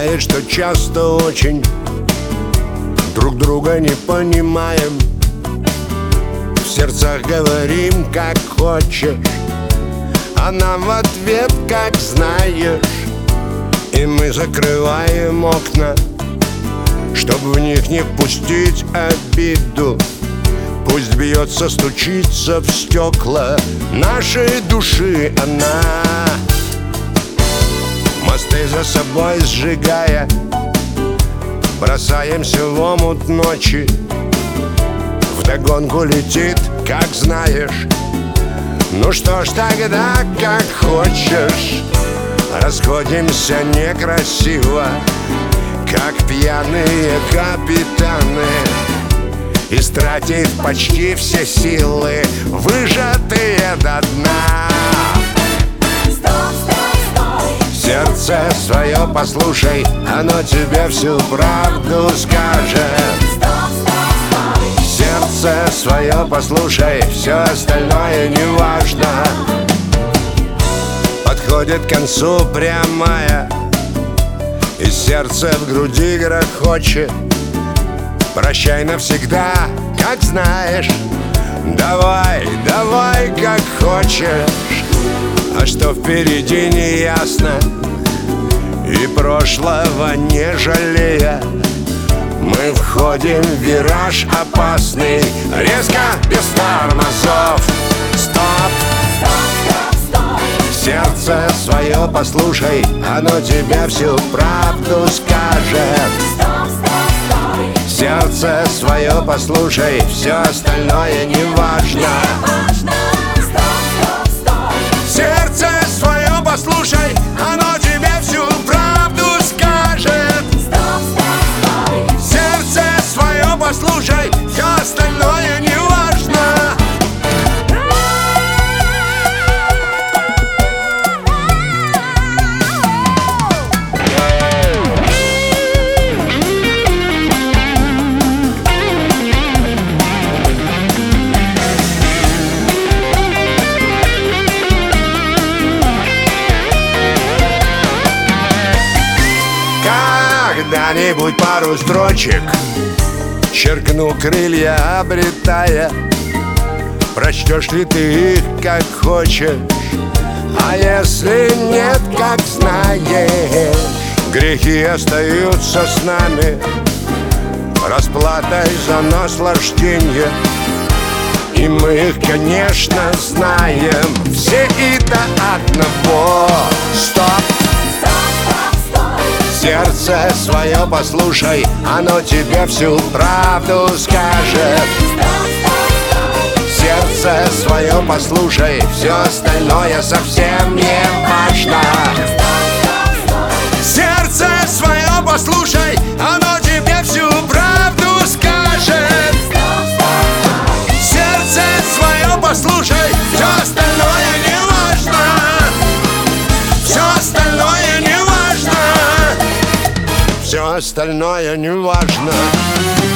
Бывает, что часто очень друг друга не понимаем. В сердцах говорим, как хочешь, а нам в ответ, как знаешь. И мы закрываем окна, чтобы в них не пустить обиду. Пусть бьется, стучится в стекла нашей души она, мосты за собой сжигая, бросаемся в омут ночи. Вдогонку летит, как знаешь. Ну что ж тогда, как хочешь. Расходимся некрасиво, как пьяные капитаны, истратив почти все силы, выжатые до дна. Стой, стой, стой. Сердце свое послушай, оно тебе всю правду скажет. Стоп, стоп, стой. Сердце свое послушай, все остальное не важно. Подходит к концу прямая, и сердце в груди грохочет. Прощай навсегда, как знаешь. Давай, давай, как хочешь. А что впереди не ясно, и прошлого не жалея, мы входим в вираж опасный, резко, без тормозов. Стоп! Сердце свое послушай, оно тебе всю правду скажет. Сердце свое послушай, все остальное не важно. Сердце свое послушай, оно тебе всю правду скажет. Сердце свое послушай, все остальное не важно. Когда-нибудь пару строчек черкну, крылья обретая. Прочтешь ли ты их, как хочешь, а если нет, как знаешь. Грехи остаются с нами, расплатой за наслаждение, и мы их, конечно, знаем все и до одного. Стоп! Сердце свое послушай, оно тебе всю правду скажет. Сердце свое послушай, все остальное совсем не важно. Сердце свое послушай, оно тебе всю правду скажет. Сердце свое послушай, все остальное не важно. Все остальное не важно. Все остальное не важно.